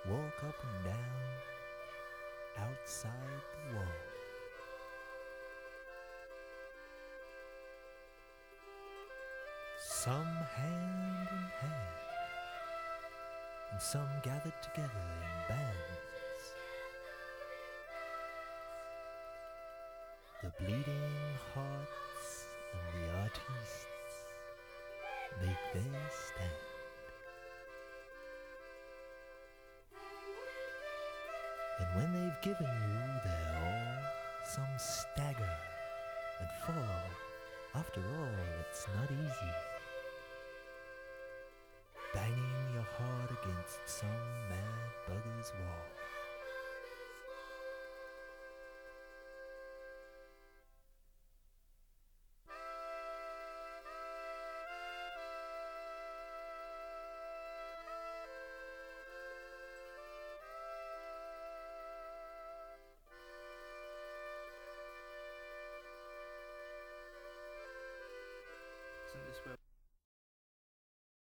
walk up and down outside the wall. Some hand in hand, and some gathered together in bands. The bleeding hearts and the artistes make their stand. And when they've given you their all, some stagger and fall. After all, it's not easy, banging your heart against some mad bugger's wall.